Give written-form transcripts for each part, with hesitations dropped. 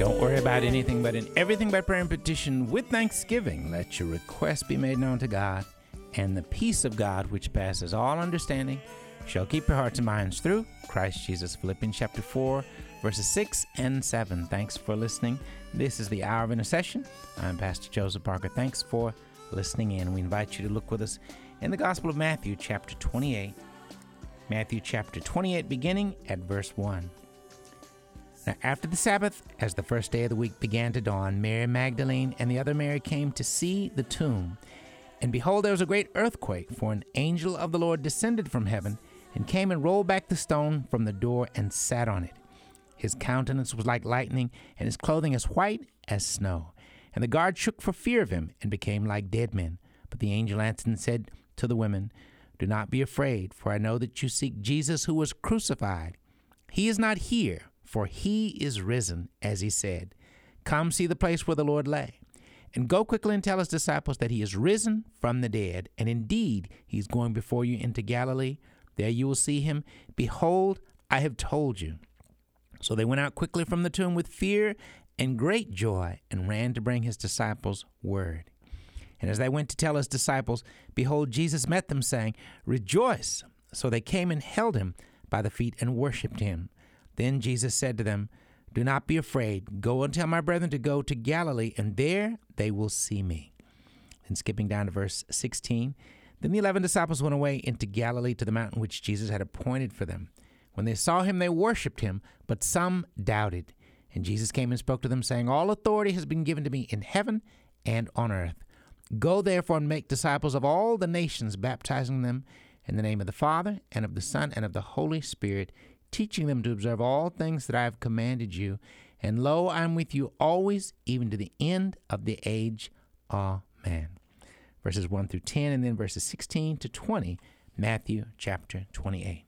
Don't worry about anything, but in everything by prayer and petition with thanksgiving, let your requests be made known to God, and the peace of God, which passes all understanding, shall keep your hearts and minds through Christ Jesus. Philippians chapter 4, verses 6 and 7. Thanks for listening. This is the Hour of Intercession. I'm Pastor Joseph Parker. Thanks for listening in. We invite you to look with us in the Gospel of Matthew chapter 28. Matthew chapter 28, beginning at verse 1. Now after the Sabbath, as the first day of the week began to dawn, Mary Magdalene and the other Mary came to see the tomb. And behold, there was a great earthquake, for an angel of the Lord descended from heaven, and came and rolled back the stone from the door and sat on it. His countenance was like lightning, and his clothing as white as snow. And the guards shook for fear of him, and became like dead men. But the angel answered and said to the women, "Do not be afraid, for I know that you seek Jesus who was crucified. He is not here, for he is risen, as he said. Come see the place where the Lord lay. And go quickly and tell his disciples that he is risen from the dead, and indeed he is going before you into Galilee. There you will see him. Behold, I have told you." So they went out quickly from the tomb with fear and great joy, and ran to bring his disciples word. And as they went to tell his disciples, behold, Jesus met them, saying, "Rejoice!" So they came and held him by the feet and worshipped him. Then Jesus said to them, "Do not be afraid. Go and tell my brethren to go to Galilee, and there they will see me." And skipping down to verse 16, then the 11 disciples went away into Galilee to the mountain which Jesus had appointed for them. When they saw him, they worshipped him, but some doubted. And Jesus came and spoke to them, saying, "All authority has been given to me in heaven and on earth. Go therefore and make disciples of all the nations, baptizing them in the name of the Father, and of the Son, and of the Holy Spirit, teaching them to observe all things that I have commanded you. And lo, I am with you always, even to the end of the age. Amen." Verses 1 through 10, and then verses 16 to 20, Matthew chapter 28.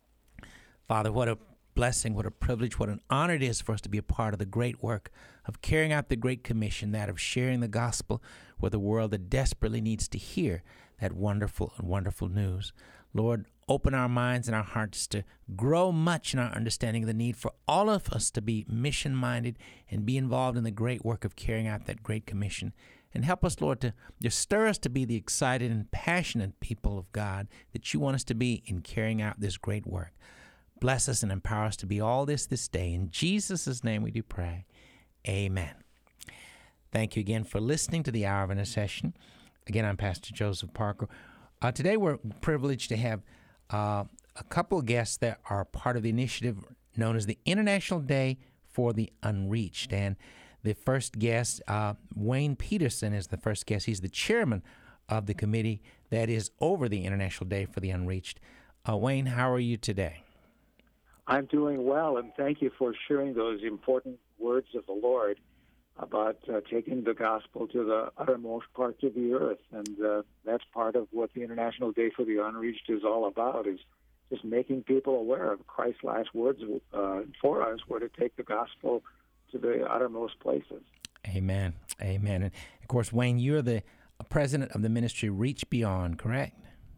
Father, what a blessing, what a privilege, what an honor it is for us to be a part of the great work of carrying out the Great Commission, that of sharing the gospel with a world that desperately needs to hear that wonderful and wonderful news. Lord, open our minds and our hearts to grow much in our understanding of the need for all of us to be mission-minded and be involved in the great work of carrying out that Great Commission. And help us, Lord, to just stir us to be the excited and passionate people of God that you want us to be in carrying out this great work. Bless us and empower us to be all this day. In Jesus' name we do pray. Amen. Thank you again for listening to the Hour of Intercession. Again, I'm Pastor Joseph Parker. Today we're privileged to have a couple of guests that are part of the initiative known as the International Day for the Unreached. And the first guest, Wayne Peterson, is the first guest. He's the chairman of the committee that is over the International Day for the Unreached. Wayne, how are you today? I'm doing well, and thank you for sharing those important words of the Lord about taking the gospel to the uttermost parts of the earth. And that's part of what the International Day for the Unreached is all about, is just making people aware of Christ's last words for us, were to take the gospel to the uttermost places. Amen. Amen. And, of course, Wayne, you're the president of the ministry Reach Beyond, correct?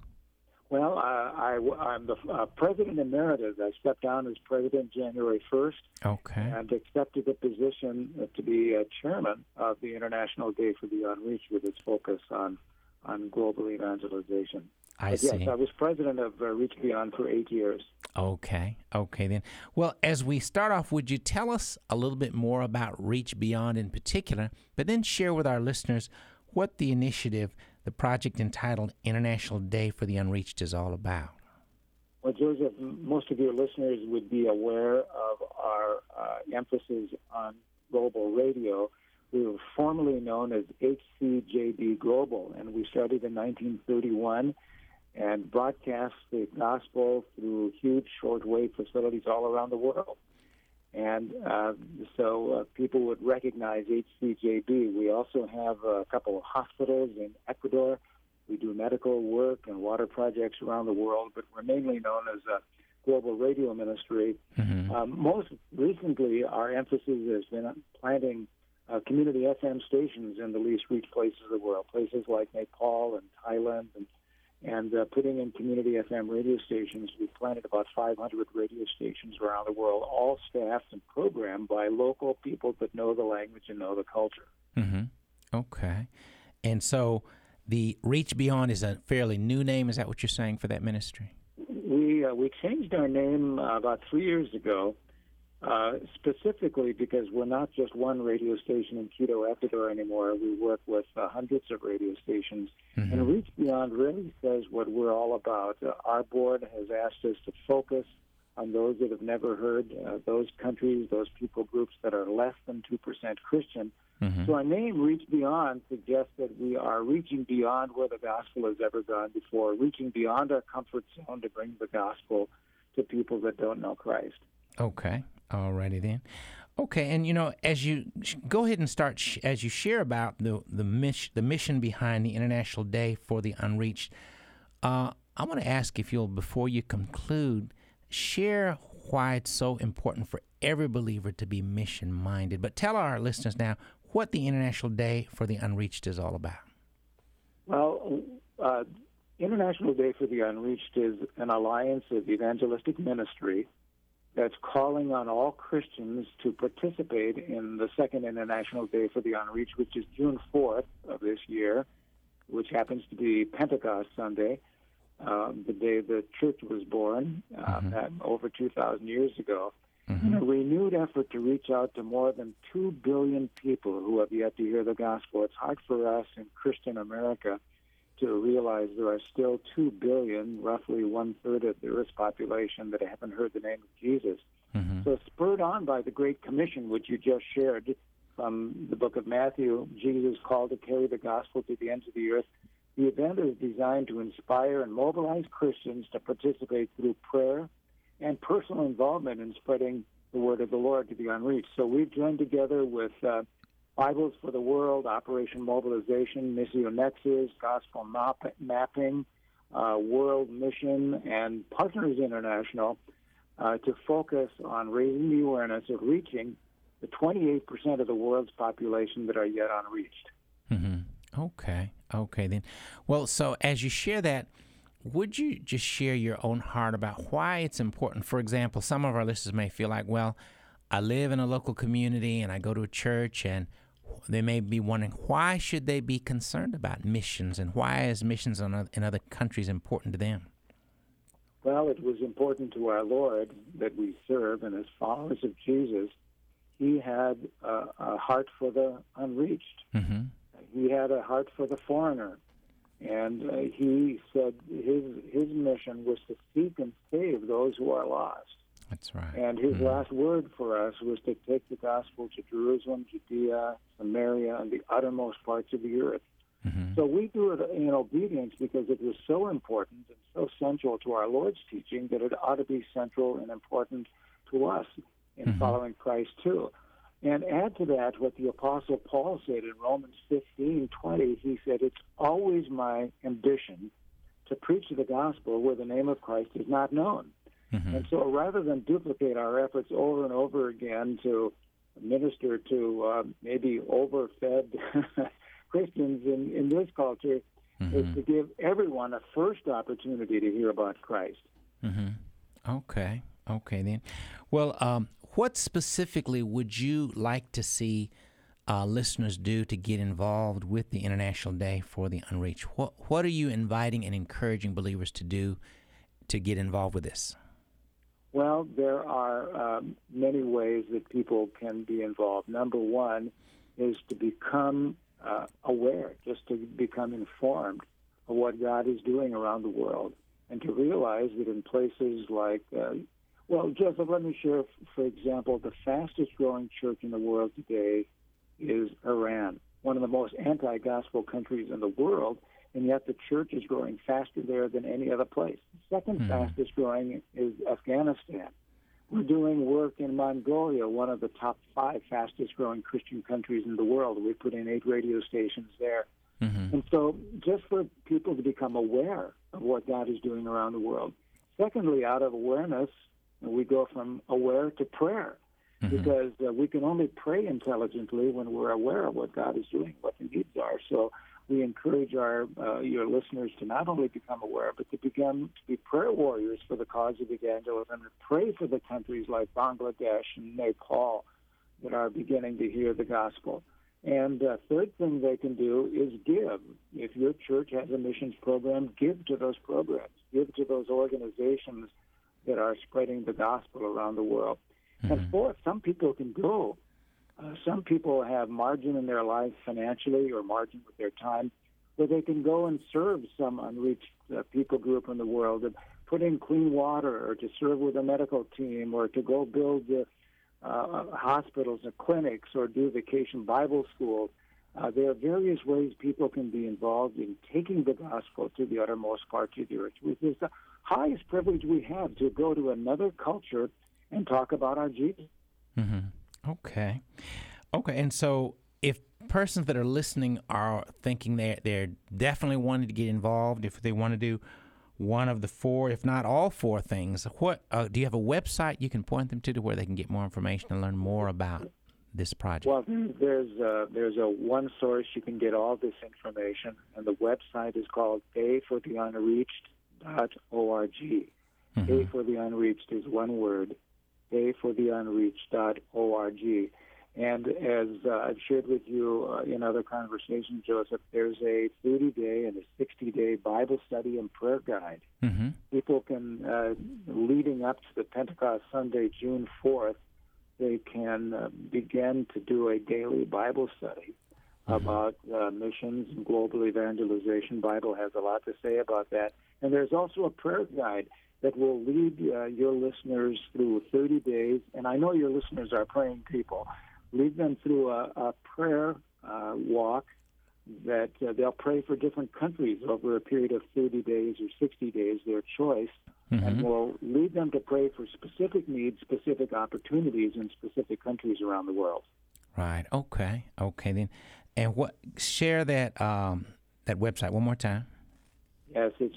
Well, I'm the president emeritus. I stepped down as president January 1st. Okay. And accepted the position to be chairman of the International Day for the Unreached, with its focus on global evangelization. I see. Yes, I was president of Reach Beyond for 8 years. Okay then. Well, as we start off, would you tell us a little bit more about Reach Beyond in particular, but then share with our listeners what the initiative, the project entitled International Day for the Unreached, is all about? Well, Joseph, most of your listeners would be aware of our emphasis on global radio. We were formerly known as HCJB Global, and we started in 1931 and broadcast the gospel through huge shortwave facilities all around the world. And so people would recognize HCJB. We also have a couple of hospitals in Ecuador. We do medical work and water projects around the world, but we're mainly known as a global radio ministry. Mm-hmm. Most recently, our emphasis has been on planting community FM stations in the least reached places of the world, places like Nepal and Thailand and putting in community FM radio stations. We've planted about 500 radio stations around the world, all staffed and programmed by local people that know the language and know the culture. Mm-hmm. Okay. And so the Reach Beyond is a fairly new name. Is that what you're saying for that ministry? We changed our name about 3 years ago, specifically because we're not just one radio station in Quito, Ecuador anymore. We work with hundreds of radio stations. Mm-hmm. And Reach Beyond really says what we're all about. Our board has asked us to focus on those that have never heard, those countries, those people groups that are less than 2% Christian. Mm-hmm. So our name, Reach Beyond, suggests that we are reaching beyond where the gospel has ever gone before, reaching beyond our comfort zone to bring the gospel to people that don't know Christ. Okay. All righty then. Okay, and as you go ahead and start, as you share about the mission behind the International Day for the Unreached, I want to ask if you'll, before you conclude, share why it's so important for every believer to be mission-minded. But tell our listeners now what the International Day for the Unreached is all about. Well, International Day for the Unreached is an alliance of evangelistic ministry that's calling on all Christians to participate in the second International Day for the Unreached, which is June 4th of this year, which happens to be Pentecost Sunday, the day the church was born, over 2,000 years ago. In a renewed effort to reach out to more than 2 billion people who have yet to hear the gospel. It's hard for us in Christian America to realize there are still 2 billion, roughly one-third of the Earth's population, that haven't heard the name of Jesus. Mm-hmm. So spurred on by the Great Commission, which you just shared from the book of Matthew, Jesus called to carry the gospel to the ends of the earth. The event is designed to inspire and mobilize Christians to participate through prayer and personal involvement in spreading the word of the Lord to the unreached. So we've joined together with Bibles for the World, Operation Mobilization, Missio Nexus, Gospel Mapping, World Mission, and Partners International to focus on raising the awareness of reaching the 28% of the world's population that are yet unreached. Mm-hmm. Okay then. Well, so as you share that, would you just share your own heart about why it's important? For example, some of our listeners may feel like, well, I live in a local community and I go to a church, and they may be wondering, why should they be concerned about missions, and why is missions in other countries important to them? Well, it was important to our Lord that we serve, and as followers of Jesus, he had a heart for the unreached. Mm-hmm. He had a heart for the foreigner. And he said his mission was to seek and save those who are lost. That's right. And his last word for us was to take the gospel to Jerusalem, Judea, Samaria, and the uttermost parts of the earth. Mm-hmm. So we do it in obedience because it was so important and so central to our Lord's teaching that it ought to be central and important to us in following Christ too. And add to that what the Apostle Paul said in Romans 15:20. He said, "It's always my ambition to preach the gospel where the name of Christ is not known." Mm-hmm. And so rather than duplicate our efforts over and over again to minister to maybe overfed Christians in this culture, is to give everyone a first opportunity to hear about Christ. Mm-hmm. Okay then. Well, what specifically would you like to see listeners do to get involved with the International Day for the Unreached? What are you inviting and encouraging believers to do to get involved with this? Well, there are many ways that people can be involved. Number one is to become aware, just to become informed of what God is doing around the world, and to realize that in places like well, Joseph, let me share, for example, the fastest-growing church in the world today is Iran, one of the most anti-gospel countries in the world, and yet the church is growing faster there than any other place. The second fastest-growing is Afghanistan. We're doing work in Mongolia, one of the top 5 fastest-growing Christian countries in the world. We put in 8 radio stations there. Mm-hmm. And so just for people to become aware of what God is doing around the world. Secondly, out of awareness, we go from aware to prayer, because we can only pray intelligently when we're aware of what God is doing, what the needs are. So we encourage your listeners to not only become aware, but to be prayer warriors for the cause of evangelism and pray for the countries like Bangladesh and Nepal that are beginning to hear the gospel. And third thing they can do is give. If your church has a missions program, give to those programs. Give to those organizations that are spreading the gospel around the world. Mm-hmm. And fourth, some people can go. Some people have margin in their life financially or margin with their time where they can go and serve some unreached people group in the world, and put in clean water or to serve with a medical team or to go build hospitals or clinics or do vacation Bible schools. There are various ways people can be involved in taking the gospel to the uttermost parts of the earth, which is the highest privilege we have, to go to another culture and talk about our Jesus. Mm-hmm. Okay. And so if persons that are listening are thinking they're definitely wanting to get involved, if they want to do one of the four, if not all four things, what do you have a website you can point them to where they can get more information and learn more about this project? Well, there's a one source you can get all this information, and the website is called dayfortheunreached.org. Mm-hmm. Day for the Unreached is one word, dayfortheunreached.org. And as I've shared with you in other conversations, Joseph, there's a 30-day and a 60-day Bible study and prayer guide. Mm-hmm. People can, leading up to the Pentecost Sunday, June 4th, they can begin to do a daily Bible study about missions and global evangelization. Bible has a lot to say about that. And there's also a prayer guide that will lead your listeners through 30 days. And I know your listeners are praying people. Lead them through a prayer walk that they'll pray for different countries over a period of 30 days or 60 days, their choice. Mm-hmm. And we'll lead them to pray for specific needs, specific opportunities in specific countries around the world. Right. Okay then. And share that website one more time. Yes, it's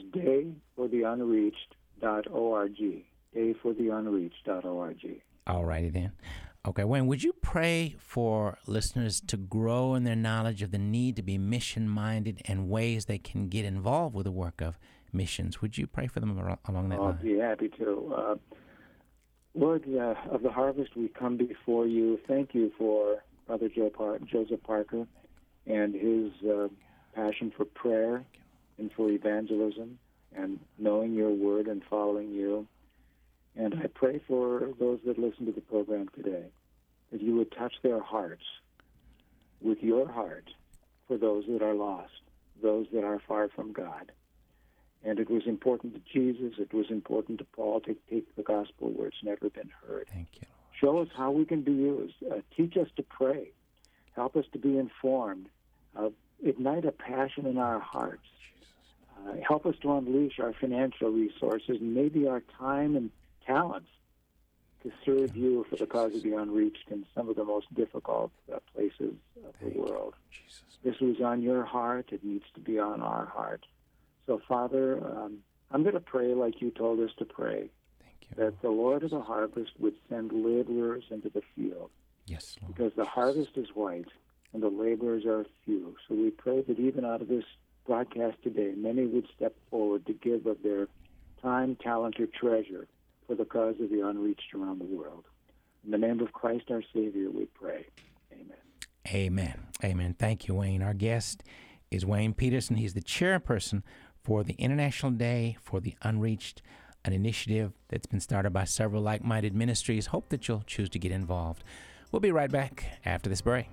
dayfortheunreached.org. Dayfortheunreached.org. All righty then. Okay, Wayne, would you pray for listeners to grow in their knowledge of the need to be mission-minded and ways they can get involved with the work of missions? Would you pray for them along that line? I'll be happy to. Lord of the harvest, we come before you. Thank you for Brother Joseph Parker and his passion for prayer and for evangelism and knowing your word and following you. And I pray for those that listen to the program today, that you would touch their hearts with your heart for those that are lost, those that are far from God. And it was important to Jesus, it was important to Paul to take the gospel where it's never been heard. Thank you, Lord. Show us how we can be used. Teach us to pray. Help us to be informed. Ignite a passion in our hearts. Help us to unleash our financial resources and maybe our time and talents to serve you for the cause of the unreached in some of the most difficult places of the world. This was on your heart. It needs to be on our heart. So, Father, I'm going to pray like you told us to pray. Thank you, that the Lord of the harvest would send laborers into the field. Yes, Lord. Because the harvest is white and the laborers are few. So we pray that even out of this broadcast today, many would step forward to give of their time, talent, or treasure for the cause of the unreached around the world. In the name of Christ our Savior, we pray. Amen. Amen. Amen. Thank you, Wayne. Our guest is Wayne Peterson. He's the chairperson for the International Day for the Unreached, an initiative that's been started by several like-minded ministries. Hope that you'll choose to get involved. We'll be right back after this break.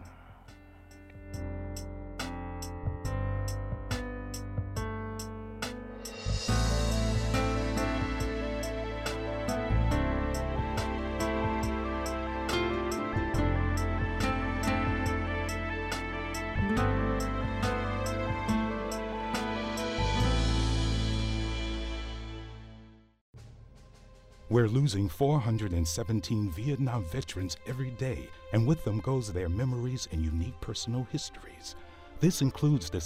We're losing 417 Vietnam veterans every day, and with them goes their memories and unique personal histories. This includes the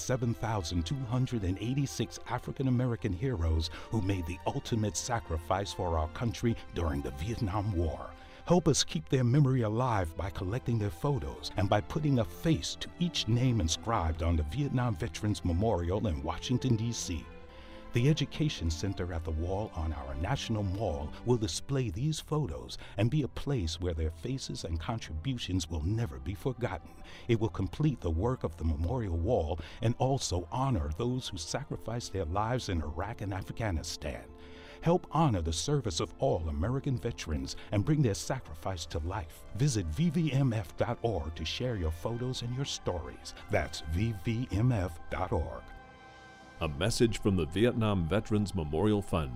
7,286 African American heroes who made the ultimate sacrifice for our country during the Vietnam War. Help us keep their memory alive by collecting their photos and by putting a face to each name inscribed on the Vietnam Veterans Memorial in Washington, D.C. The Education Center at the wall on our National Mall will display these photos and be a place where their faces and contributions will never be forgotten. It will complete the work of the memorial wall and also honor those who sacrificed their lives in Iraq and Afghanistan. Help honor the service of all American veterans and bring their sacrifice to life. Visit vvmf.org to share your photos and your stories. That's vvmf.org. A message from the Vietnam Veterans Memorial Fund.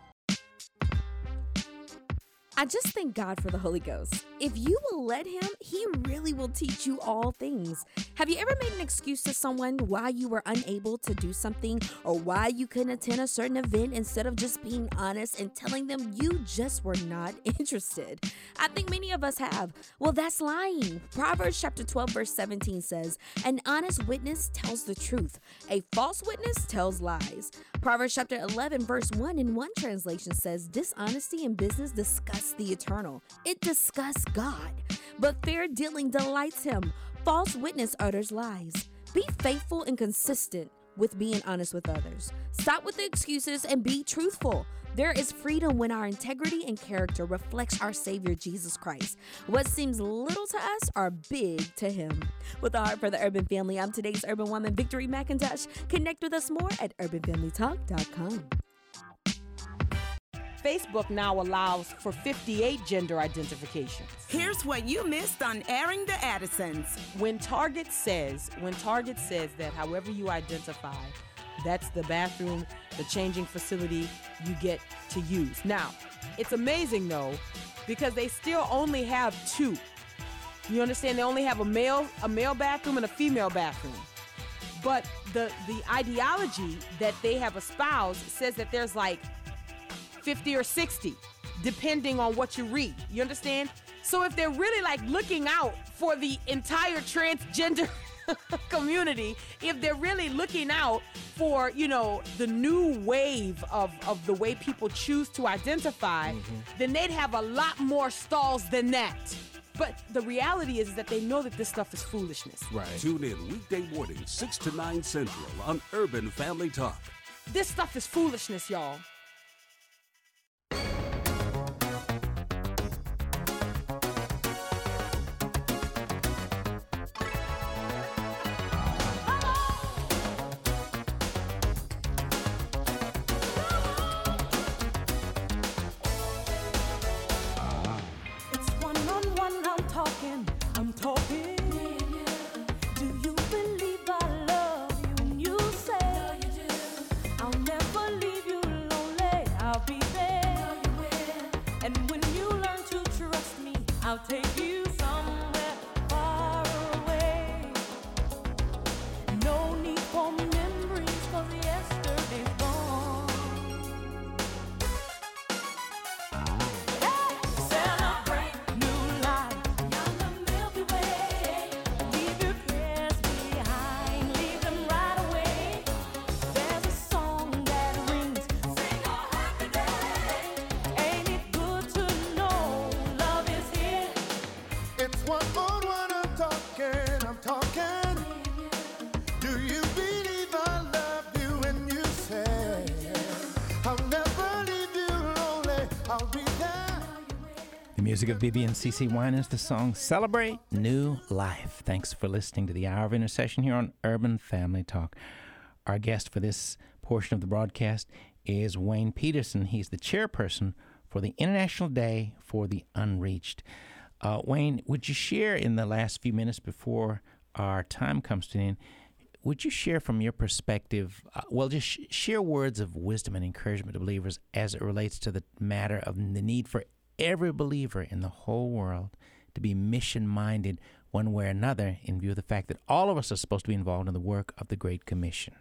I just thank God for the Holy Ghost. If you will let him, he really will teach you all things. Have you ever made an excuse to someone why you were unable to do something or why you couldn't attend a certain event instead of just being honest and telling them you just were not interested? I think many of us have. Well, that's lying. Proverbs chapter 12 verse 17 says, "An honest witness tells the truth. A false witness tells lies." Proverbs chapter 11 verse 1 in one translation says, "Dishonesty in business disgusts the eternal." It disgusts God. But fair dealing delights him. False witness utters lies. Be faithful and consistent with being honest with others. Stop with the excuses and be truthful. There is freedom when our integrity and character reflects our Savior Jesus Christ. What seems little to us are big to him. With a heart for the urban family, I'm today's urban woman, Victory McIntosh. Connect with us more at urbanfamilytalk.com. Facebook now allows for 58 gender identifications. Here's what you missed on Airing the Addisons. When Target says that however you identify, that's the bathroom, the changing facility you get to use. Now, it's amazing though, because they still only have two. You understand? They only have a male bathroom and a female bathroom. But the ideology that they have espoused says that there's like 50 or 60, depending on what you read. You understand? So if they're really like looking out for the entire transgender community, if they're really looking out for, the new wave of the way people choose to identify, then they'd have a lot more stalls than that. But the reality is that they know that this stuff is foolishness. Right. Tune in weekday mornings, 6 to 9 Central on Urban Family Talk. This stuff is foolishness, y'all. Music of Bibi and CeCe Winans, the song Celebrate New Life. Thanks for listening to the Hour of Intercession here on Urban Family Talk. Our guest for this portion of the broadcast is Wayne Peterson. He's the chairperson for the International Day for the Unreached. Wayne, would you share in the last few minutes before our time comes to an end, would you share from your perspective, just share words of wisdom and encouragement to believers as it relates to the matter of the need for every believer in the whole world to be mission-minded one way or another in view of the fact that all of us are supposed to be involved in the work of the Great Commission?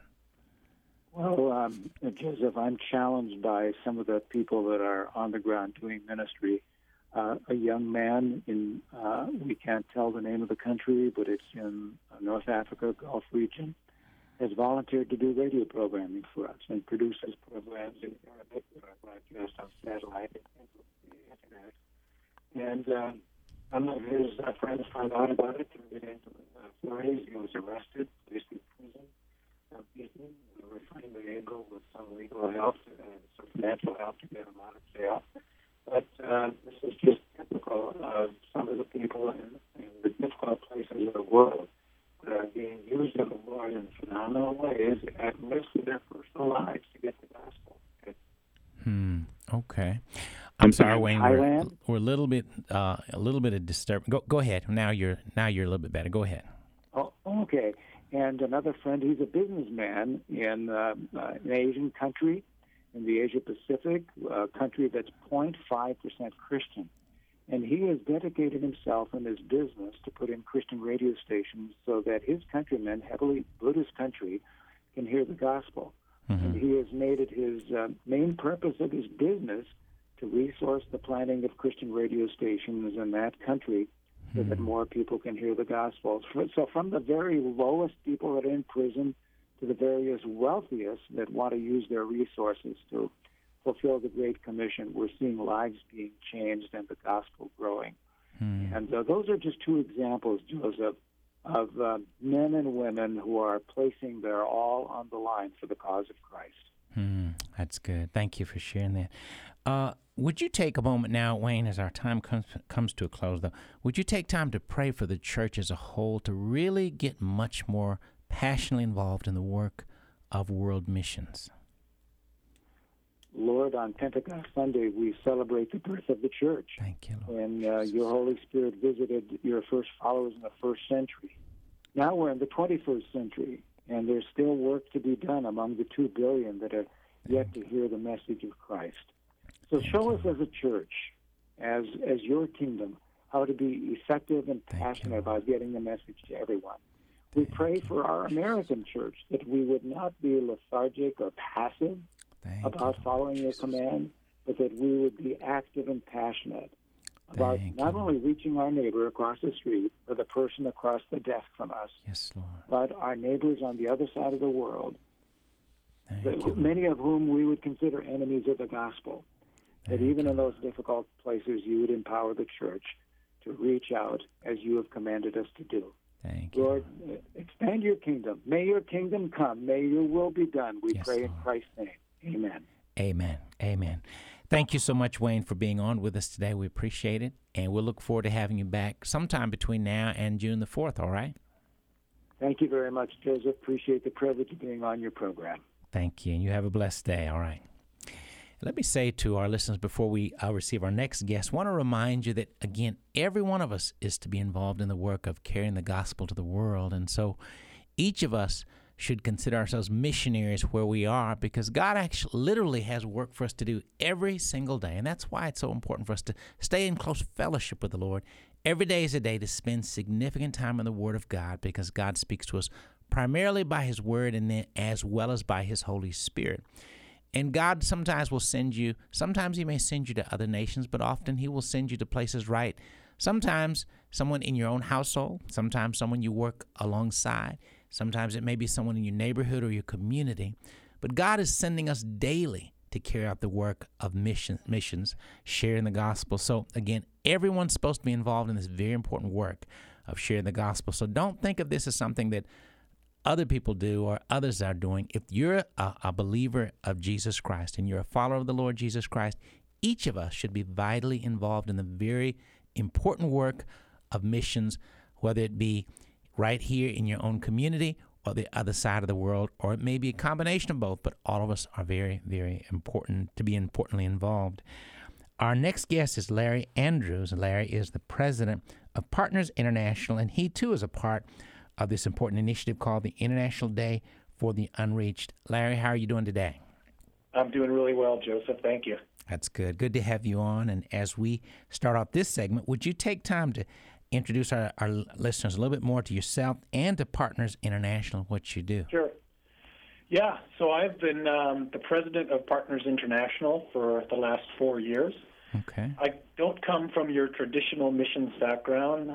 Well, Joseph, I'm challenged by some of the people that are on the ground doing ministry. A young man in, we can't tell the name of the country, but it's in North Africa, Gulf region, has volunteered to do radio programming for us and produces programs in Arabic that are broadcast on satellite and the internet. And some of his friends found out about it and went into Florida. He was arrested, placed in prison, beaten. We were finally able, with some legal help and some financial help, to get him out of jail. But this is just typical of some of the people in the difficult places of the world that are being used of the Lord in phenomenal ways at risk of their personal lives to get the gospel. Okay. I'm sorry, Wayne. Thailand? We're a little bit of disturbed. Go ahead. Now you're a little bit better. Go ahead. Oh, okay. And another friend, he's a businessman in an Asian country, in the Asia Pacific, a country that's 0.5% Christian. And he has dedicated himself in his business to put in Christian radio stations so that his countrymen, heavily Buddhist country, can hear the gospel. Mm-hmm. And he has made it his main purpose of his business to resource the planting of Christian radio stations in that country so that more people can hear the gospel. So from the very lowest people that are in prison to the various wealthiest that want to use their resources to fulfill the Great Commission, we're seeing lives being changed and the gospel growing. And those are just two examples, Joseph, of men and women who are placing their all on the line for the cause of Christ. That's good. Thank you for sharing that. Would you take a moment now, Wayne, as our time comes to a close, though, would you take time to pray for the church as a whole to really get much more passionately involved in the work of world missions? Lord, on Pentecost Sunday, we celebrate the birth of the church. Thank you, Lord. And your Holy Spirit visited your first followers in the first century. Now we're in the 21st century, and there's still work to be done among the 2 billion that are yet to hear the message of Christ. So show us as a church, as your kingdom, how to be effective and passionate about getting the message to everyone. We pray for our American church that we would not be lethargic or passive about following your command, but that we would be active and passionate about not only reaching our neighbor across the street or the person across the desk from us, yes, Lord, but our neighbors on the other side of the world, many of whom we would consider enemies of the gospel. That even in those difficult places, you would empower the church to reach out as you have commanded us to do. Thank you. Lord, expand your kingdom. May your kingdom come. May your will be done. We pray in Christ's name. Amen. Amen. Amen. Thank you so much, Wayne, for being on with us today. We appreciate it, and we'll look forward to having you back sometime between now and June the 4th, all right? Thank you very much, Joseph. Appreciate the privilege of being on your program. Thank you, and you have a blessed day, all right? Let me say to our listeners before we receive our next guest, I want to remind you that, again, every one of us is to be involved in the work of carrying the gospel to the world. And so each of us should consider ourselves missionaries where we are, because God actually literally has work for us to do every single day. And that's why it's so important for us to stay in close fellowship with the Lord. Every day is a day to spend significant time in the Word of God, because God speaks to us primarily by His Word and then as well as by His Holy Spirit. And God sometimes will send you, sometimes He may send you to other nations, but often He will send you to places right. Sometimes someone in your own household, sometimes someone you work alongside, sometimes it may be someone in your neighborhood or your community. But God is sending us daily to carry out the work of missions, sharing the gospel. So again, everyone's supposed to be involved in this very important work of sharing the gospel. So don't think of this as something that other people do or others are doing. If you're a believer of Jesus Christ and you're a follower of the Lord Jesus Christ, each of us should be vitally involved in the very important work of missions, whether it be right here in your own community or the other side of the world, or it may be a combination of both, but all of us are very, very important to be importantly involved. Our next guest is Larry Andrews. Larry is the president of Partners International, and he too is a part of this important initiative called the International Day for the Unreached. Larry, how are you doing today? I'm doing really well, Joseph. Thank you. That's good. Good to have you on. And as we start off this segment, would you take time to introduce our listeners a little bit more to yourself and to Partners International, what you do? Sure. Yeah, so I've been the president of Partners International for the last 4 years. Okay. I don't come from your traditional missions background.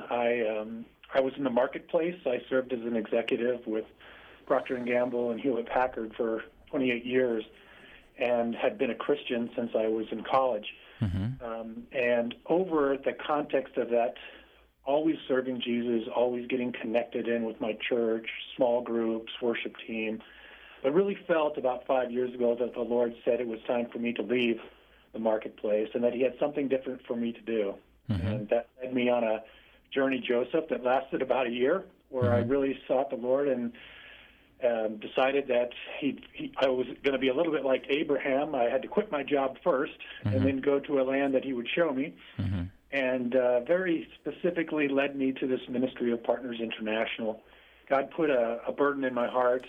I was in the marketplace. I served as an executive with Procter & Gamble and Hewlett-Packard for 28 years and had been a Christian since I was in college. And over the context of that, always serving Jesus, always getting connected in with my church, small groups, worship team, but really felt about 5 years ago that the Lord said it was time for me to leave the marketplace and that he had something different for me to do. And that led me on a journey, Joseph, that lasted about a year, where I really sought the Lord and decided that I was going to be a little bit like Abraham. I had to quit my job first and then go to a land that he would show me. And very specifically led me to this ministry of Partners International. God put a burden in my heart,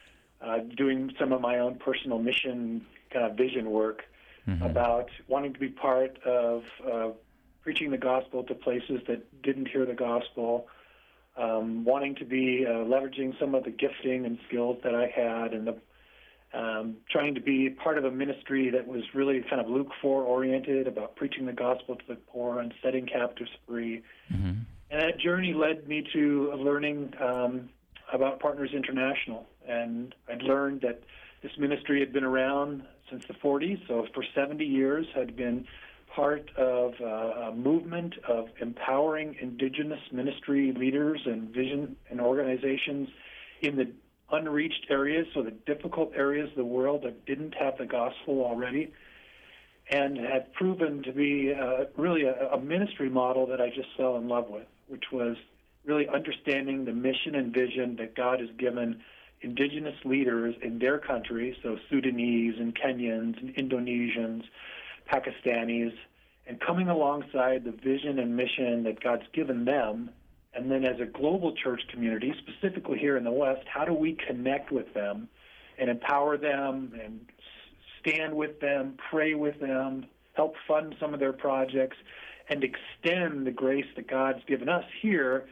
doing some of my own personal mission kind of vision work about wanting to be part of preaching the gospel to places that didn't hear the gospel, wanting to be leveraging some of the gifting and skills that I had, and trying to be part of a ministry that was really kind of Luke 4 oriented, about preaching the gospel to the poor and setting captives free. And that journey led me to learning about Partners International. And I'd learned that this ministry had been around since the 40s, so for 70 years had been part of a movement of empowering indigenous ministry leaders and vision and organizations in the unreached areas, so the difficult areas of the world that didn't have the gospel already, and had proven to be really a ministry model that I just fell in love with, which was really understanding the mission and vision that God has given indigenous leaders in their countries, so Sudanese and Kenyans and Indonesians, Pakistanis, and coming alongside the vision and mission that God's given them. And then as a global church community, specifically here in the West, how do we connect with them and empower them and stand with them, pray with them, help fund some of their projects, and extend the grace that God's given us here,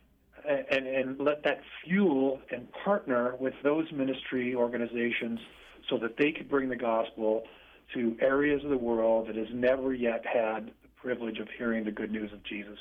and let that fuel and partner with those ministry organizations so that they could bring the gospel to areas of the world that has never yet had the privilege of hearing the good news of Jesus.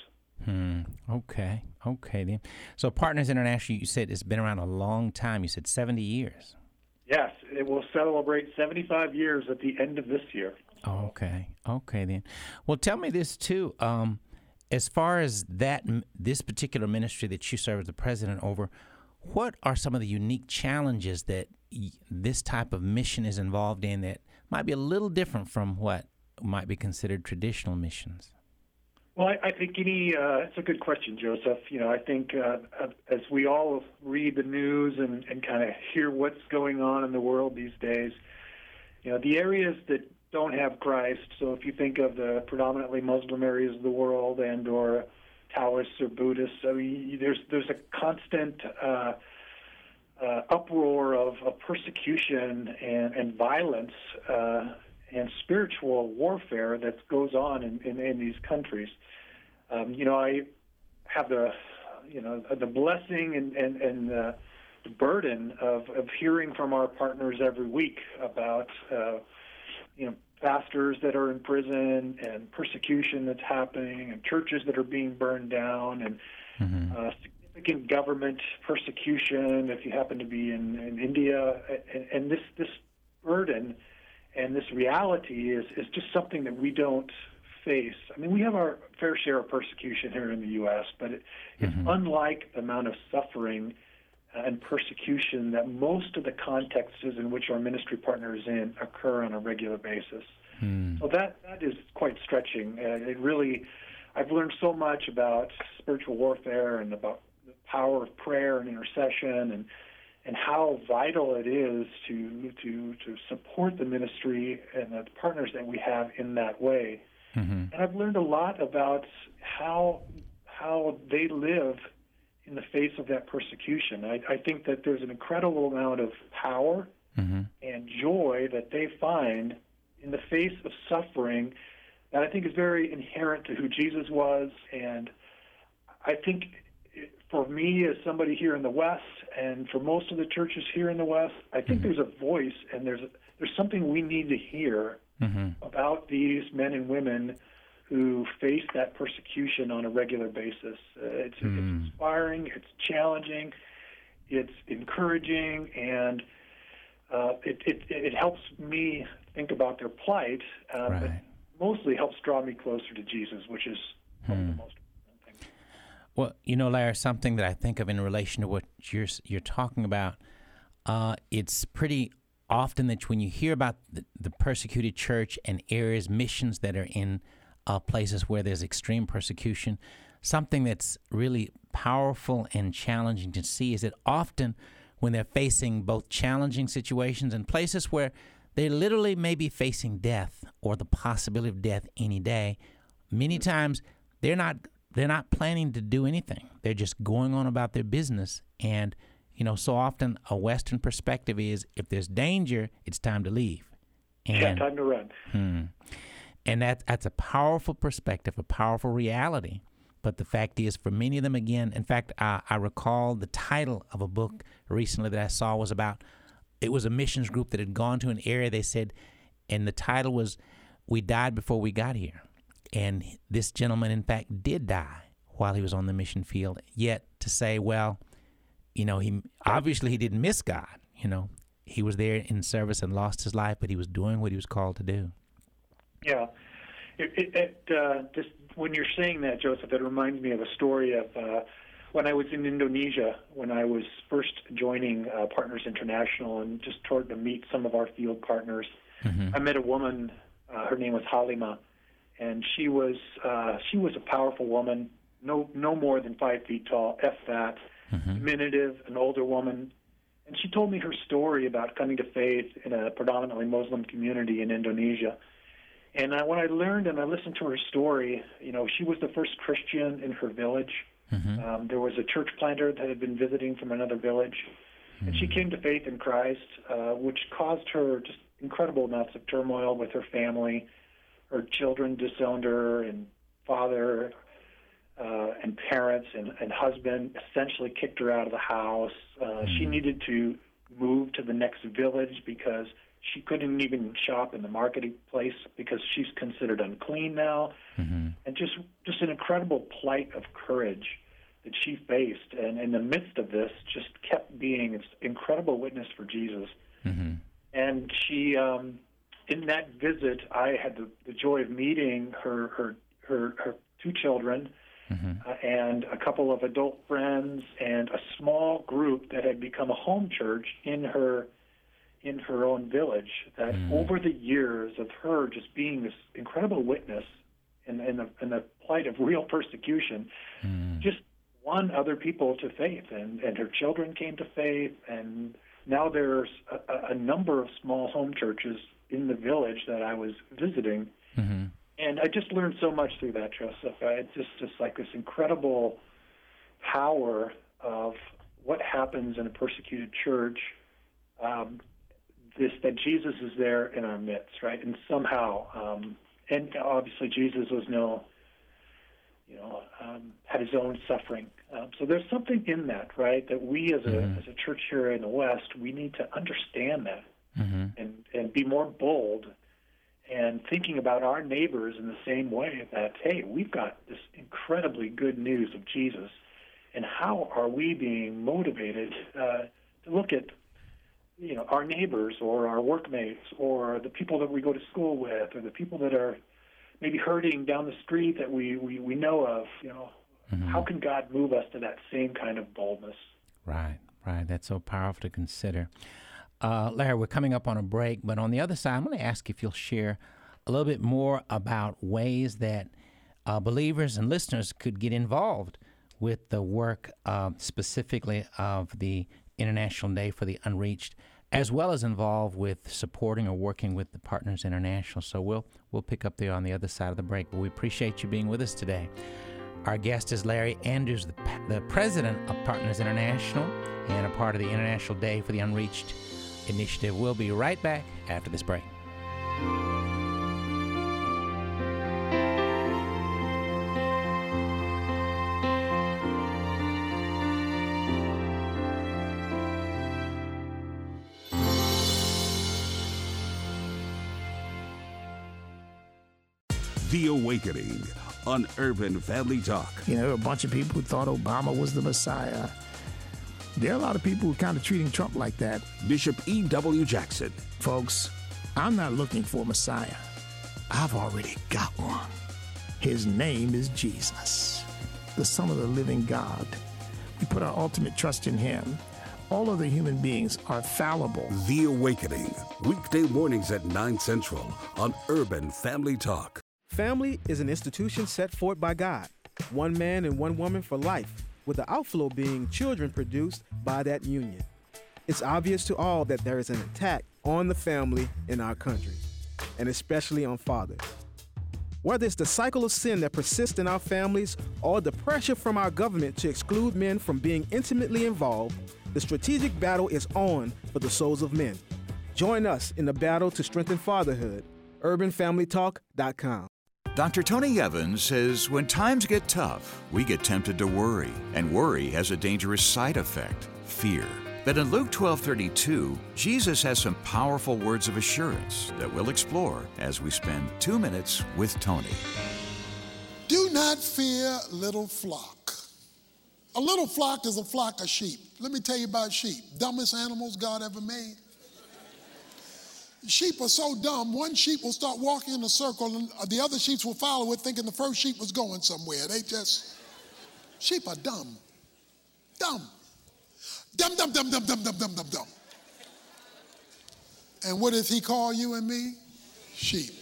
Okay then. So Partners International, you said it's been around a long time. You said 70 years. Yes, it will celebrate 75 years at the end of this year. Okay then. Well, tell me this too. As far as this particular ministry that you serve as the president over, what are some of the unique challenges that this type of mission is involved in that might be a little different from what might be considered traditional missions? Well, I think it's a good question, Joseph. I think as we all read the news and kind of hear what's going on in the world these days, the areas that don't have Christ, so if you think of the predominantly Muslim areas of the world and or Taoists or Buddhists, there's a constant uproar of persecution and violence and spiritual warfare that goes on in these countries. I have the blessing and the burden of hearing from our partners every week about pastors that are in prison and persecution that's happening and churches that are being burned down and significant government persecution if you happen to be in India. And this burden and this reality is just something that we don't face. I mean, we have our fair share of persecution here in the U.S., but it's unlike the amount of suffering and persecution that most of the contexts in which our ministry partners in occur on a regular basis. So that is quite stretching. I've learned so much about spiritual warfare and about the power of prayer and intercession and how vital it is to support the ministry and the partners that we have in that way. And I've learned a lot about how they live in the face of that persecution. I think that there's an incredible amount of power and joy that they find in the face of suffering that I think is very inherent to who Jesus was. And I think for me as somebody here in the West and for most of the churches here in the West, I think there's a voice and there's something we need to hear about these men and women who face that persecution on a regular basis. It's inspiring, it's challenging, it's encouraging, and it helps me think about their plight. But mostly helps draw me closer to Jesus, which is one of the most important things. Well, Larry, something that I think of in relation to what you're talking about, it's pretty often that when you hear about the persecuted church and areas, missions that are in places where there's extreme persecution, something that's really powerful and challenging to see is that often when they're facing both challenging situations and places where they literally may be facing death or the possibility of death any day, many times they're not planning to do anything. They're just going on about their business. And, so often a Western perspective is if there's danger, it's time to leave. And, time to run. And that's a powerful perspective, a powerful reality. But the fact is, for many of them, again, in fact, I recall the title of a book recently that I saw was about, it was a missions group that had gone to an area, they said, and the title was, "We Died Before We Got Here." And this gentleman, in fact, did die while he was on the mission field. Yet to say, well, he didn't miss God. He was there in service and lost his life, but he was doing what he was called to do. Yeah. Just when you're saying that, Joseph, it reminds me of a story of when I was in Indonesia, when I was first joining Partners International and just started to meet some of our field partners. I met a woman, her name was Halima, and she was a powerful woman, no more than 5 feet tall, if that, diminutive, an older woman. And she told me her story about coming to faith in a predominantly Muslim community in Indonesia. And when I learned and I listened to her story, she was the first Christian in her village. There was a church planter that had been visiting from another village. And she came to faith in Christ, which caused her just incredible amounts of turmoil with her family. Her children disowned her, and father and parents and husband essentially kicked her out of the house. She needed to move to the next village because she couldn't even shop in the marketplace because she's considered unclean now. And just an incredible plight of courage that she faced. And in the midst of this, just kept being an incredible witness for Jesus. And she, in that visit, I had the joy of meeting her 2 children and a couple of adult friends and a small group that had become a home church in her own village, that over the years of her just being this incredible witness in the plight of real persecution, just won other people to faith, and her children came to faith, and now there's a number of small home churches in the village that I was visiting, and I just learned so much through that, Joseph. It's just like this incredible power of what happens in a persecuted church, that Jesus is there in our midst, right? And somehow, and obviously Jesus was had his own suffering. So there's something in that, right? That we as a church here in the West, we need to understand that and be more bold and thinking about our neighbors in the same way that, hey, we've got this incredibly good news of Jesus, and how are we being motivated to look at our neighbors or our workmates or the people that we go to school with or the people that are maybe hurting down the street that we know of, how can God move us to that same kind of boldness? Right. That's so powerful to consider. Larry, we're coming up on a break, but on the other side, I'm going to ask if you'll share a little bit more about ways that believers and listeners could get involved with the work specifically of the International Day for the Unreached, as well as involved with supporting or working with the Partners International. So we'll pick up there on the other side of the break. But we appreciate you being with us today. Our guest is Larry Andrews, the president of Partners International and a part of the International Day for the Unreached initiative. We'll be right back after this break. The Awakening on Urban Family Talk. There were a bunch of people who thought Obama was the Messiah. There are a lot of people who are kind of treating Trump like that. Bishop E.W. Jackson. Folks, I'm not looking for a Messiah. I've already got one. His name is Jesus, the Son of the living God. We put our ultimate trust in him. All other human beings are fallible. The Awakening, weekday mornings at 9 Central on Urban Family Talk. Family is an institution set forth by God, one man and one woman for life, with the outflow being children produced by that union. It's obvious to all that there is an attack on the family in our country, and especially on fathers. Whether it's the cycle of sin that persists in our families or the pressure from our government to exclude men from being intimately involved, the strategic battle is on for the souls of men. Join us in the battle to strengthen fatherhood. UrbanFamilyTalk.com. Dr. Tony Evans says when times get tough, we get tempted to worry, and worry has a dangerous side effect, fear. But in Luke 12:32, Jesus has some powerful words of assurance that we'll explore as we spend 2 minutes with Tony. Do not fear, little flock. A little flock is a flock of sheep. Let me tell you about sheep. Dumbest animals God ever made. Sheep are so dumb, one sheep will start walking in a circle and the other sheep will follow it thinking the first sheep was going somewhere. Sheep are dumb. Dumb. Dumb, dumb, dumb, dumb, dumb, dumb, dumb, dumb, dumb. And what does he call you and me? Sheep.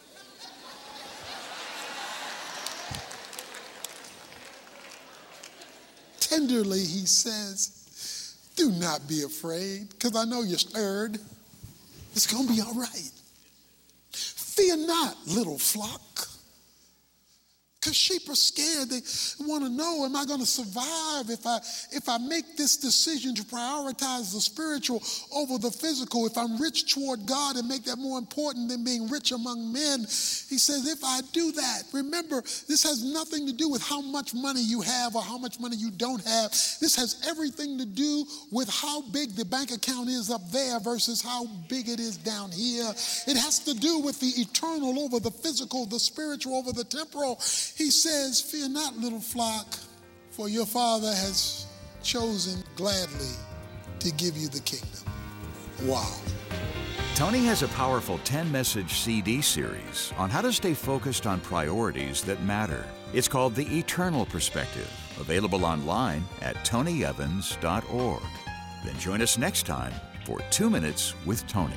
Tenderly, he says, do not be afraid, because I know you're stirred. It's going to be all right. Fear not, little flock. Because sheep are scared. They want to know, am I going to survive if I make this decision to prioritize the spiritual over the physical? If I'm rich toward God and make that more important than being rich among men? He says, if I do that, remember, this has nothing to do with how much money you have or how much money you don't have. This has everything to do with how big the bank account is up there versus how big it is down here. It has to do with the eternal over the physical, the spiritual over the temporal. He says, fear not, little flock, for your Father has chosen gladly to give you the kingdom. Wow. Tony has a powerful 10-message CD series on how to stay focused on priorities that matter. It's called The Eternal Perspective, available online at tonyevans.org. Then join us next time for 2 Minutes with Tony.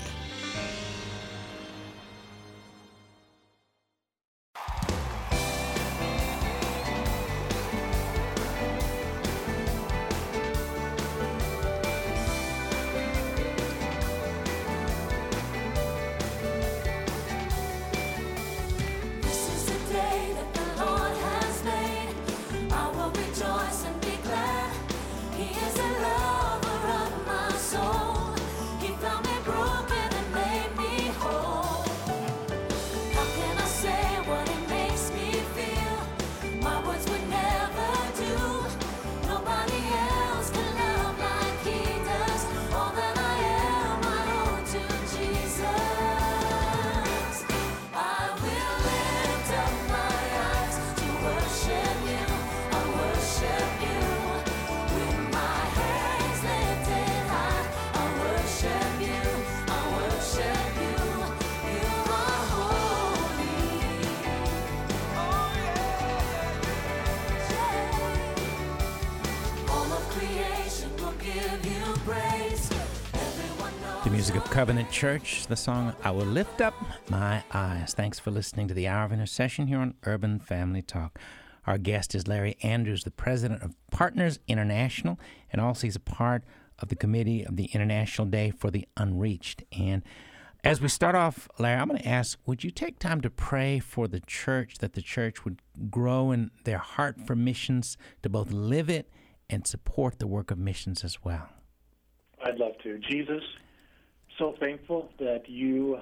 Music of Covenant Church, the song I Will Lift Up My Eyes. Thanks for listening to the Hour of Intercession here on Urban Family Talk. Our guest is Larry Andrews, the president of Partners International, and also he's a part of the committee of the International Day for the Unreached. And as we start off, Larry, I'm going to ask, would you take time to pray for the church, that the church would grow in their heart for missions, to both live it and support the work of missions as well? I'd love to. Jesus, so thankful that you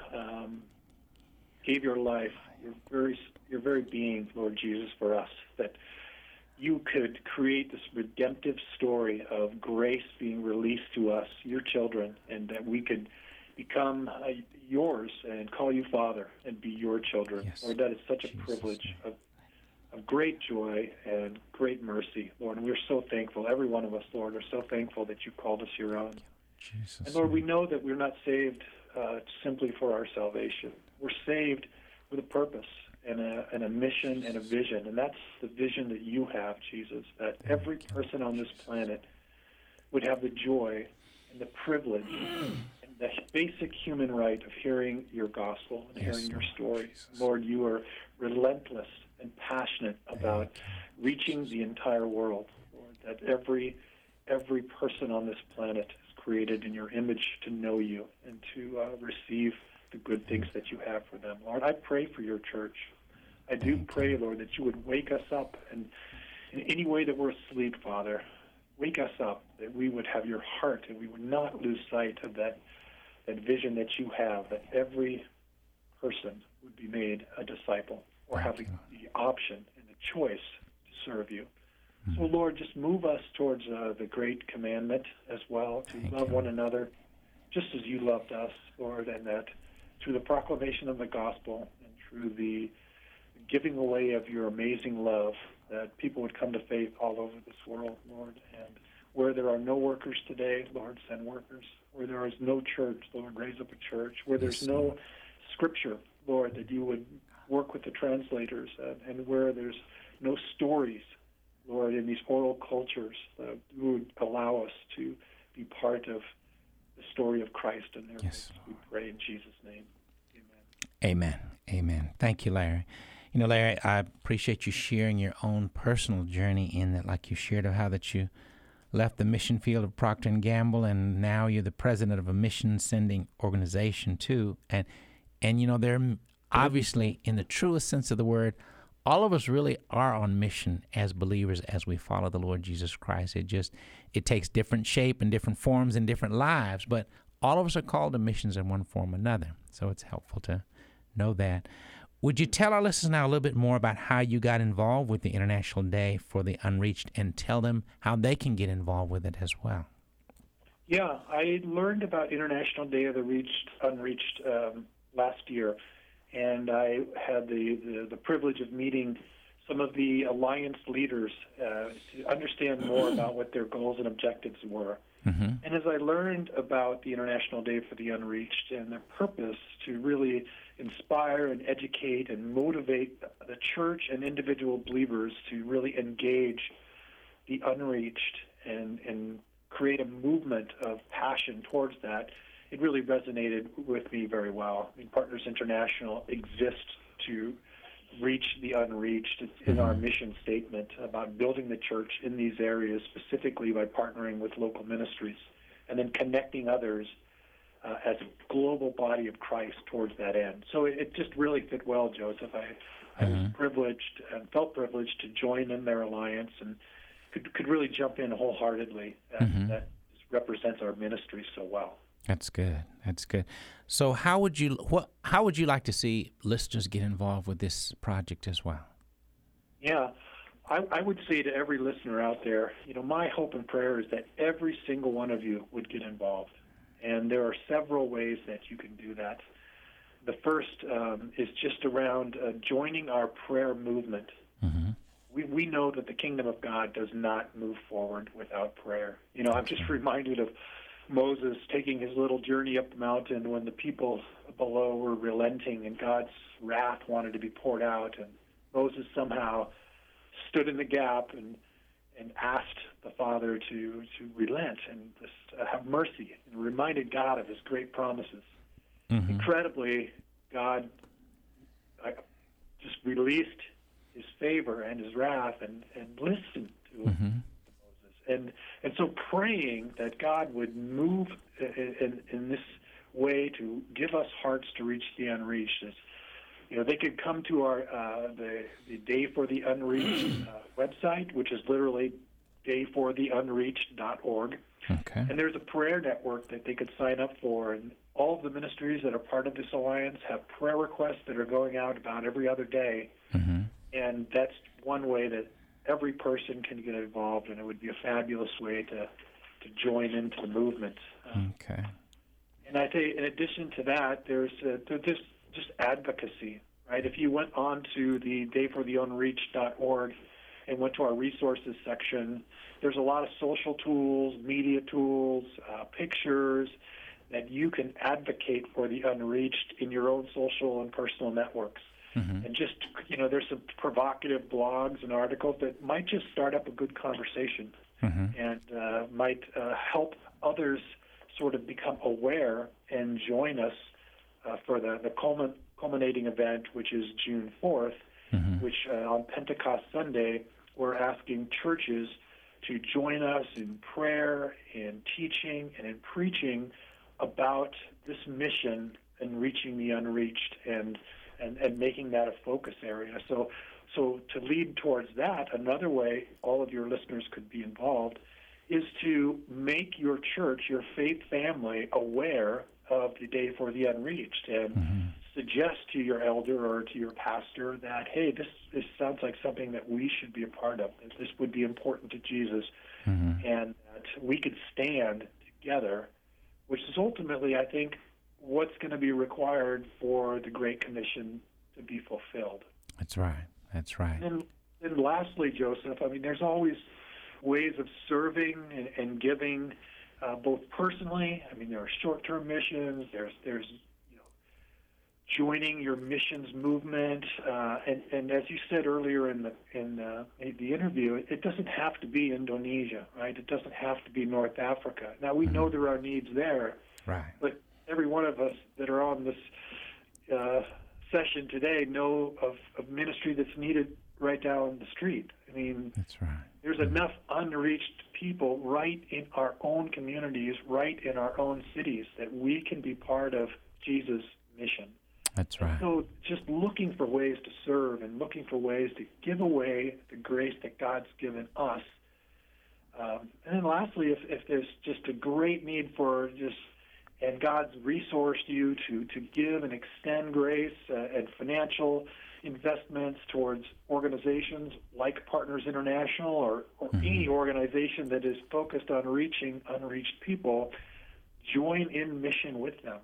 gave your life, your very being, Lord Jesus, for us, that you could create this redemptive story of grace being released to us, your children, and that we could become yours and call you Father and be your children. Yes. Lord, that is such a privilege of great joy and great mercy, Lord, and we're so thankful. Every one of us, Lord, are so thankful that you called us your own. Jesus. And Lord, we know that we're not saved simply for our salvation. We're saved with a purpose and a mission and a vision. And that's the vision that you have, Jesus, that every person on this planet would have the joy and the privilege and the basic human right of hearing your gospel and hearing your story. Lord, you are relentless and passionate about reaching the entire world, Lord, that every person on this planet is created in your image to know you and to receive the good things that you have for them. Lord, I pray for your church. I do pray, Lord, that you would wake us up, and in any way that we're asleep, Father, wake us up, that we would have your heart and we would not lose sight of that vision that you have, that every person would be made a disciple or have the option and the choice to serve you. So, Lord, just move us towards the great commandment as well, to love one another just as you loved us, Lord, and that through the proclamation of the gospel and through the giving away of your amazing love, that people would come to faith all over this world, Lord. And where there are no workers today, Lord, send workers. Where there is no church, Lord, raise up a church. Where there's no scripture, Lord, that you would work with the translators. And where there's no stories, Lord, in these oral cultures, that you would allow us to be part of the story of Christ in their midst. We pray in Jesus' name. Amen. Amen. Thank you, Larry. You know, Larry, I appreciate you sharing your own personal journey in that, like you shared of how that you left the mission field of Procter & Gamble, and now you're the president of a mission-sending organization, too. And you know, they're obviously, in the truest sense of the word, all of us really are on mission as believers as we follow the Lord Jesus Christ. It takes different shape and different forms in different lives, but all of us are called to missions in one form or another. So it's helpful to know that. Would you tell our listeners now a little bit more about how you got involved with the International Day for the Unreached, and tell them how they can get involved with it as well? Yeah, I learned about International Day of the Unreached last year, and I had the privilege of meeting some of the alliance leaders to understand more about what their goals and objectives were. Mm-hmm. And as I learned about the International Day for the Unreached and their purpose to really inspire and educate and motivate the church and individual believers to really engage the unreached and create a movement of passion towards that, it really resonated with me very well. I mean, Partners International exists to reach the unreached. It's in our mission statement about building the church in these areas, specifically by partnering with local ministries and then connecting others as a global body of Christ towards that end. So it just really fit well, Joseph. I was privileged and felt privileged to join in their alliance and could really jump in wholeheartedly. That represents our ministry so well. That's good. That's good. So how would you like to see listeners get involved with this project as well? Yeah, I would say to every listener out there, you know, my hope and prayer is that every single one of you would get involved. And there are several ways that you can do that. The first is just around joining our prayer movement. Mm-hmm. We know that the kingdom of God does not move forward without prayer. You know, I'm just reminded of Moses taking his little journey up the mountain when the people below were relenting and God's wrath wanted to be poured out. And Moses somehow stood in the gap and asked the Father to relent and just have mercy, and reminded God of his great promises. Mm-hmm. Incredibly, God just released his favor and his wrath and listened to Moses. And so praying that God would move in this way to give us hearts to reach the unreached is, you know, they could come to our the Day for the Unreached website, which is literally dayfortheunreached.org. Okay. And there's a prayer network that they could sign up for. And all of the ministries that are part of this alliance have prayer requests that are going out about every other day. Mm-hmm. And that's one way that every person can get involved, and it would be a fabulous way to join into the movement. Okay. And I say, in addition to that, there's just advocacy, right? If you went on to the dayfortheunreached.org and went to our resources section, there's a lot of social tools, media tools, pictures that you can advocate for the unreached in your own social and personal networks. And just, there's some provocative blogs and articles that might just start up a good conversation and might help others sort of become aware and join us for the culminating event, which is June 4th, which on Pentecost Sunday, we're asking churches to join us in prayer, in teaching, and in preaching about this mission and reaching the unreached and making that a focus area. So to lead towards that, another way all of your listeners could be involved is to make your church, your faith family, aware of the Day for the Unreached and suggest to your elder or to your pastor that, hey, this sounds like something that we should be a part of. This would be important to Jesus, and that we could stand together, which is ultimately, I think, what's going to be required for the Great Commission to be fulfilled. That's right. That's right. And lastly, Joseph, there's always ways of serving and giving, both personally. There are short-term missions. There's joining your missions movement, and as you said earlier in the interview, it doesn't have to be Indonesia, right? It doesn't have to be North Africa. Now we know there are needs there, right? But every one of us that are on this session today know of ministry that's needed right down the street. That's right. There's enough unreached people right in our own communities, right in our own cities, that we can be part of Jesus' mission. That's right. So just looking for ways to serve and looking for ways to give away the grace that God's given us. And then lastly, if there's just a great need for and God's resourced you to give and extend grace and financial investments towards organizations like Partners International or any organization that is focused on reaching unreached people, join in mission with them.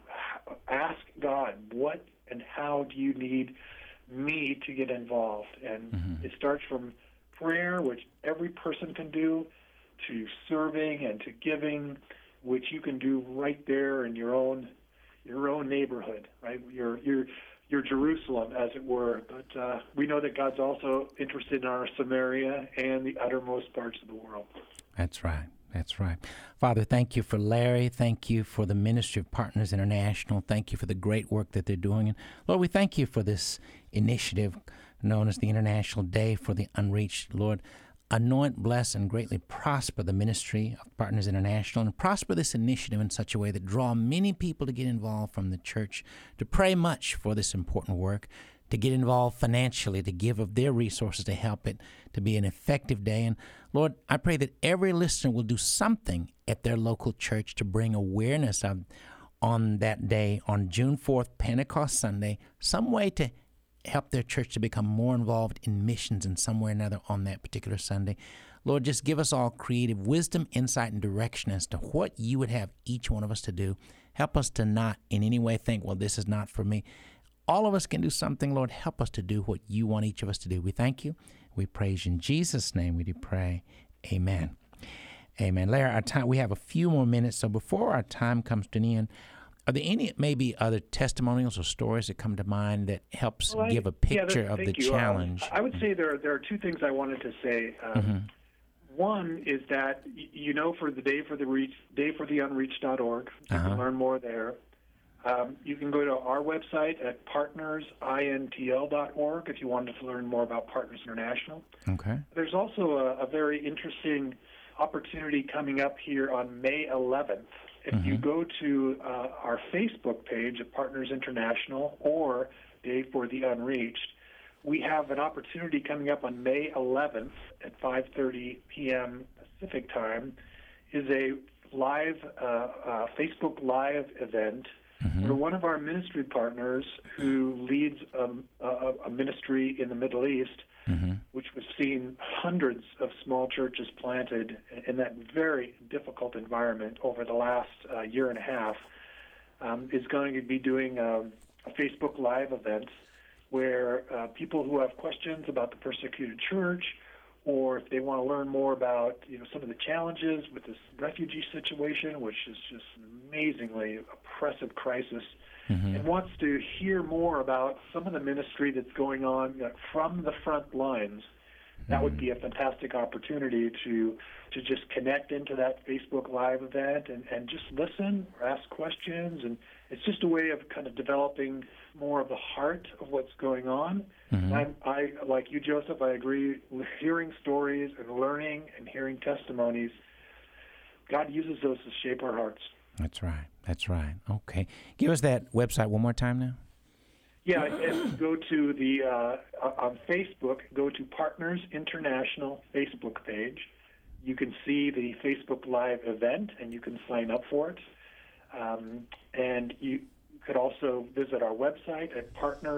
Ask God, what and how do you need me to get involved? And it starts from prayer, which every person can do, to serving and to giving, which you can do right there in your own neighborhood, right? Your Jerusalem, as it were. But we know that God's also interested in our Samaria and the uttermost parts of the world. That's right. That's right. Father, thank you for Larry. Thank you for the ministry of Partners International. Thank you for the great work that they're doing. And Lord, we thank you for this initiative known as the International Day for the Unreached. Lord, anoint, bless, and greatly prosper the ministry of Partners International and prosper this initiative in such a way that draw many people to get involved from the church, to pray much for this important work, to get involved financially, to give of their resources to help it to be an effective day. And Lord, I pray that every listener will do something at their local church to bring awareness of on that day, on June 4th, Pentecost Sunday, some way to help their church to become more involved in missions in some way or another on that particular Sunday. Lord, just give us all creative wisdom, insight, and direction as to what you would have each one of us to do. Help us to not in any way think, well, this is not for me. All of us can do something. Lord, help us to do what you want each of us to do. We thank you. We praise you. In Jesus' name we do pray. Amen. Amen. Larry, our time, we have a few more minutes. So before our time comes to an end, are there any maybe other testimonials or stories that come to mind that helps give a picture of the challenge? I would say there are two things I wanted to say. One is that, for the dayfortheunreached.org, you can learn more there. You can go to our website at partnersintl.org if you wanted to learn more about Partners International. Okay. There's also a very interesting opportunity coming up here on May 11th. If you go to our Facebook page of Partners International or Day for the Unreached, we have an opportunity coming up on May 11th at 5:30 p.m. Pacific time. Is a live Facebook Live event where one of our ministry partners who leads a ministry in the Middle East, which was seeing hundreds of small churches planted in that very difficult environment over the last year and a half, is going to be doing a Facebook Live event where people who have questions about the persecuted church or if they want to learn more about some of the challenges with this refugee situation, which is just an amazingly oppressive crisis, and wants to hear more about some of the ministry that's going on from the front lines, that would be a fantastic opportunity to just connect into that Facebook Live event and just listen or ask questions. And it's just a way of kind of developing more of the heart of what's going on. And I like you, Joseph, I agree with hearing stories and learning and hearing testimonies. God uses those to shape our hearts. That's right. That's right. Okay. Give us that website one more time now. Yeah, and go to the on Facebook, go to Partners International Facebook page. You can see the Facebook Live event, and you can sign up for it. And you could also visit our website at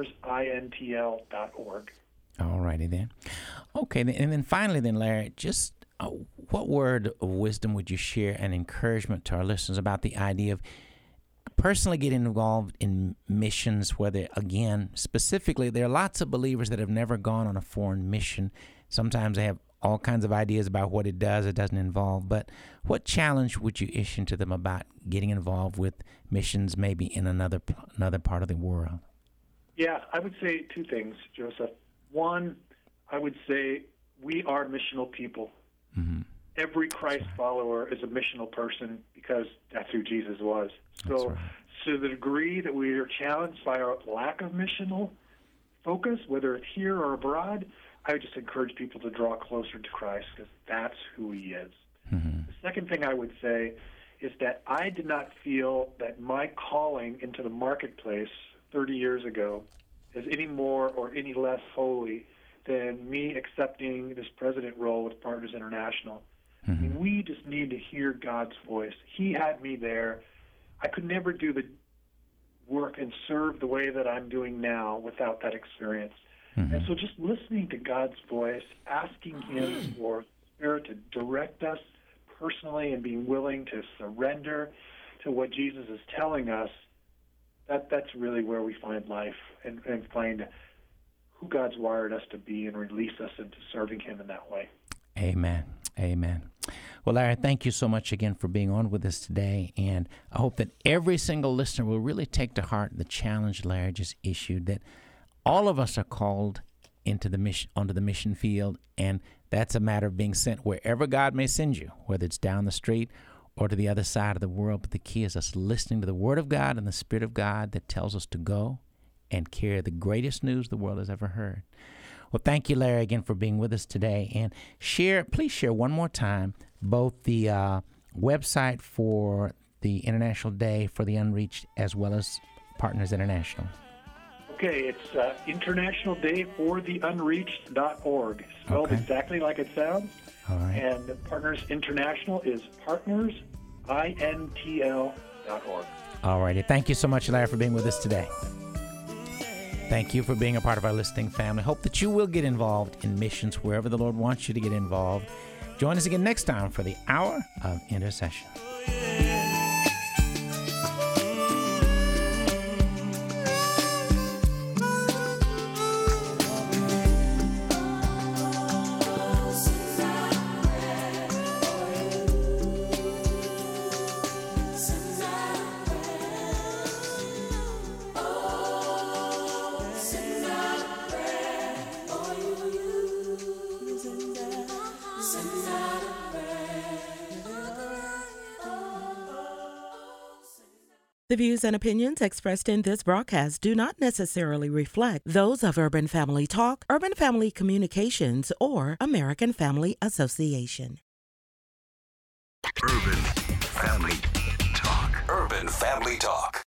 partnersintl.org. All righty then. Okay, and then finally then, Larry, just what word of wisdom would you share and encouragement to our listeners about the idea of personally getting involved in missions, whether, again, specifically, there are lots of believers that have never gone on a foreign mission. Sometimes they have all kinds of ideas about what it does, it doesn't involve. But what challenge would you issue to them about getting involved with missions maybe in another part of the world? Yeah, I would say two things, Joseph. One, I would say we are missional people. Every Christ follower is a missional person because that's who Jesus was. So to the degree that we are challenged by our lack of missional focus, whether it's here or abroad, I would just encourage people to draw closer to Christ because that's who he is. The second thing I would say is that I did not feel that my calling into the marketplace 30 years ago is any more or any less holy than me accepting this president role with Partners International. I mean, we just need to hear God's voice. He had me there. I could never do the work and serve the way that I'm doing now without that experience. And so just listening to God's voice, asking him for Spirit to direct us personally and being willing to surrender to what Jesus is telling us, that's really where we find life and find who God's wired us to be and release us into serving him in that way. Amen. Amen. Well, Larry, thank you so much again for being on with us today, and I hope that every single listener will really take to heart the challenge Larry just issued, that all of us are called into the mission, onto the mission field, and that's a matter of being sent wherever God may send you, whether it's down the street or to the other side of the world. But the key is us listening to the Word of God and the Spirit of God that tells us to go and carry the greatest news the world has ever heard. Well, thank you, Larry, again for being with us today. And please share one more time both the website for the International Day for the Unreached as well as Partners International. Okay, it's International Day for the Unreached.org, spelled exactly like it sounds. All right. And Partners International is partnersintl.org. All righty. Thank you so much, Larry, for being with us today. Thank you for being a part of our listening family. Hope that you will get involved in missions wherever the Lord wants you to get involved. Join us again next time for the Hour of Intercession. The views and opinions expressed in this broadcast do not necessarily reflect those of Urban Family Talk, Urban Family Communications, or American Family Association. Urban Family Talk. Urban Family Talk.